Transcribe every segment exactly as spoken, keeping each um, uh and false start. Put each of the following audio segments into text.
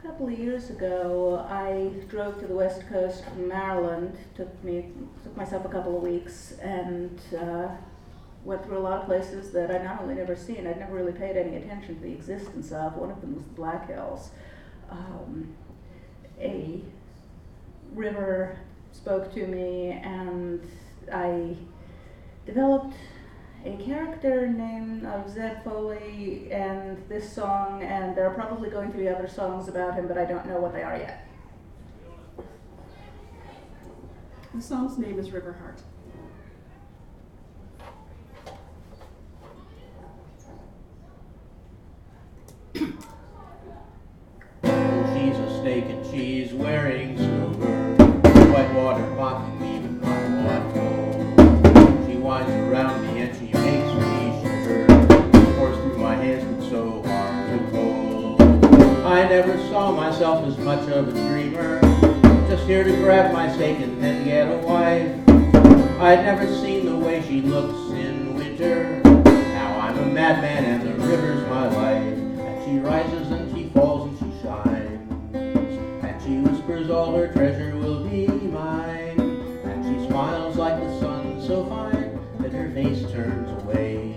A couple of years ago, I drove to the West Coast from Maryland. Took me took myself a couple of weeks and uh, went through a lot of places that I'd not only never seen, I'd never really paid any attention to the existence of. One of them was the Black Hills. Um, a river spoke to me, and I developed a character named of Zeb Foley and this song, and there are probably going to be other songs about him, but I don't know what they are yet. The song's name is River Heart. She's a steak and cheese wearing silver, white water mocking me with my white gold. She winds around me and she makes me shiver, pours through my hands but so hard to hold. I never saw myself as much of a dreamer, just here to grab my steak and then get a wife. I'd never seen the way she looks in winter, now I'm a madman and the river's my life. And she rises and she falls and she shines, and she whispers all her treasure will be mine. And she smiles like the sun so fine that her face turns away.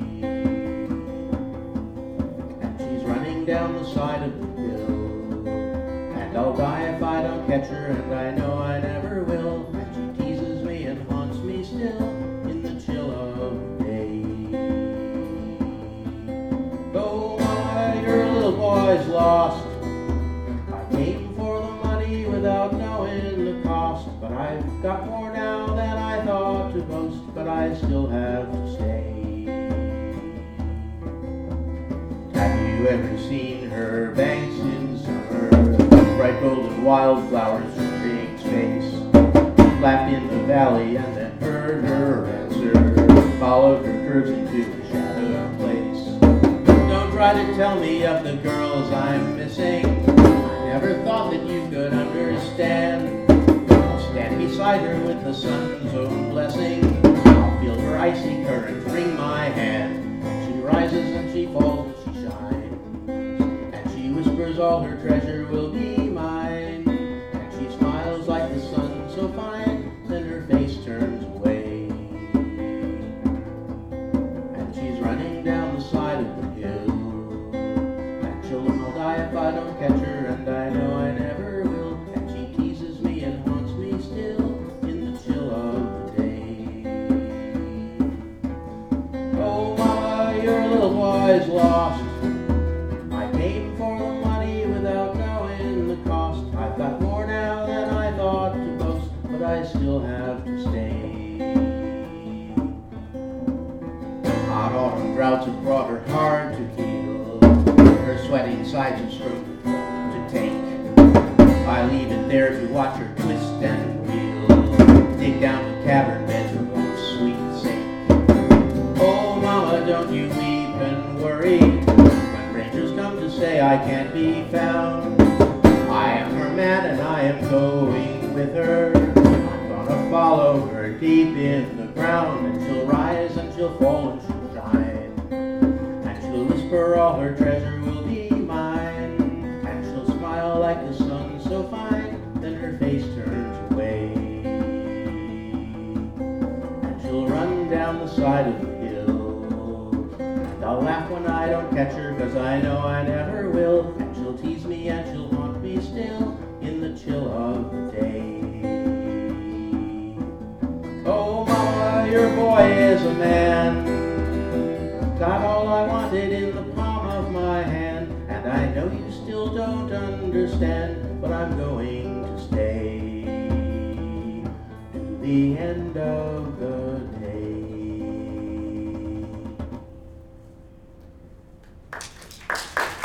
And she's running down the side of the hill, and I'll die if I don't catch her, and I know I never will. And she teases me and haunts me still in the chill of the day. Oh my, your little boy's lost. I came for the money without knowing the cost, but I've got more now than I thought to boast, but I still have to stay. Have you ever seen her banks in summer? Bright golden wildflowers streaming space. Laughed in the valley and then heard her answer, followed her curves into a shadowed place. Don't try to tell me of the girls I'm missing, I never thought that you could understand. I'll stand beside her with the sun's own blessing, I'll feel her icy current wring my hand. And she rises and she falls and she shines, and she whispers all her treasure will be mine. And she smiles like the sun so fine, then her face turns away. And she's running down the side of the hill, and children will die if I don't catch her, and I know I never will. And she teases me and haunts me still in the chill of the day. Oh mama, your little boy's lost. I came for the money without knowing the cost. I've got more now than I thought to boast, but I still have to stay. Hot autumn droughts have brought her hard to heal, her sweating sides are stroked to take. I leave it there to watch her twist and reel, dig down the cavern beds her own sweet sake. Oh mama, don't you weep and worry when rangers come to say I can't be found. I am her man and I am going with her, I'm gonna follow her deep in the ground. And she'll rise and she'll fall and she'll shine, and she'll whisper all her treasure will be mine. And she'll smile like the sun so fine, then her face turns away. And she'll run down the side of the hill, and I'll laugh when I don't catch her, cause I know I never will. And she'll tease me and she'll haunt me still in the chill of the day. Oh mama, your boy is a man, got all I wanted in the palm of my hand. And I know you still don't understand, but I'm going to stay to the end of the day.